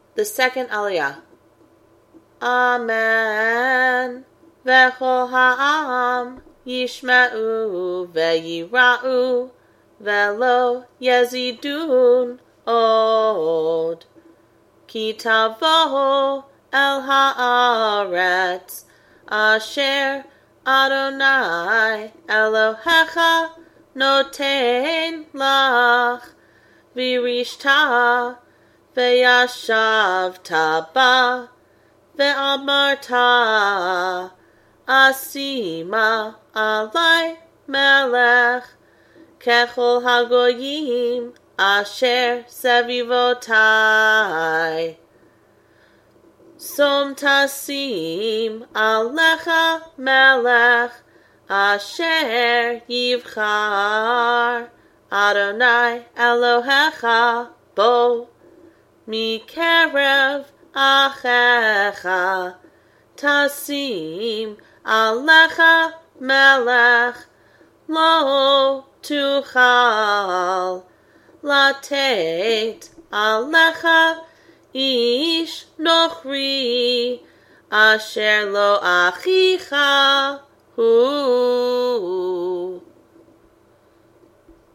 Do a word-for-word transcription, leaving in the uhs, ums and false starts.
The second Aliyah. Amen. V'chol ha'am yishma'u ve'yira'u ve'lo yezidun od. Ki tavo el ha'aretz asher Adonai Elohecha noten lach v'rishta ve'yashavta ba ve'amarta asima alai melech kechol hagoyim asher sevivotai. Som tasim alecha melech asher yivchar Adonai Elohecha bo mikerev achecha. Tasim alecha melech lo tuchal latet alecha ish nochri asher lo achicha hu.